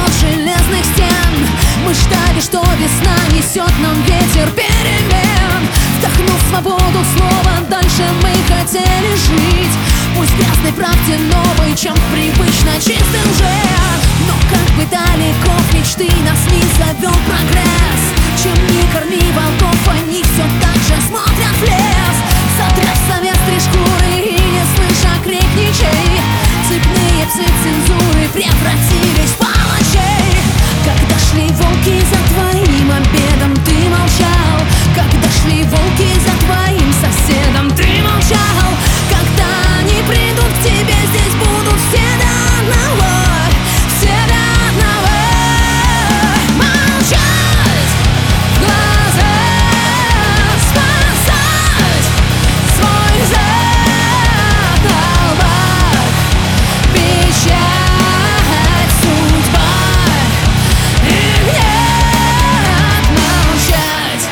от железных стен. Мы ждали, что весна несет нам ветер перемен. Вдохнув свободу снова, дальше мы хотели жить. Пусть в грязной правде новой, чем привычно чистый лжец. Но как бы далеко в мечты нас не завел прогресс, чем не корми волков, они все так же смотрят в лес. Сотряс совестри шкуры и не слыша крик ничей, цепные псы цензуры превратились в палачей. Когда шли волки за твоим обедом, ты молчал. Когда шли волки за твоим соседом, ты молчал. Когда они придут к тебе, здесь будут все до одного, все до одного. Молчать в глаза, спасать свой зад на лбах, печать судьба и гнев. Молчать.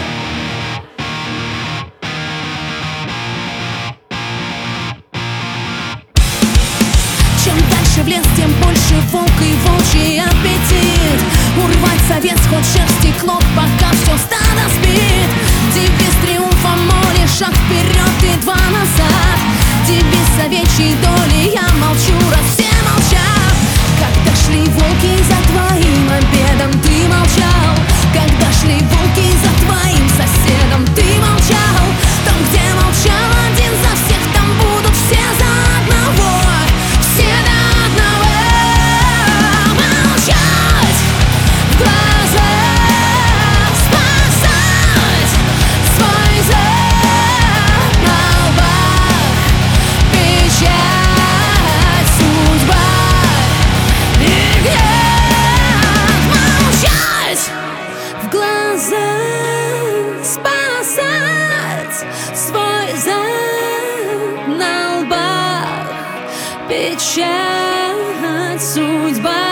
Чем дальше в лес, тем больше волк и волчий аппетит. Урвать совет, сход шерсти, клок, пока все стадо спит. Девиз триумфа моли, шаг вперед и два назад. Девиз овечьей доли, я молчу, раз все молчат. Когда шли волки за твоим обедом, ты молчал. Когда шли волки за твоим соседом, ты молчал. Там, где молчал один за всех, там будут все за одного, все до одного. Молчать в глаза, спасать свой зад на лбах, печать судьба и гнев. Молчать в глаза, спасать свой зад на лбах, печать судьба.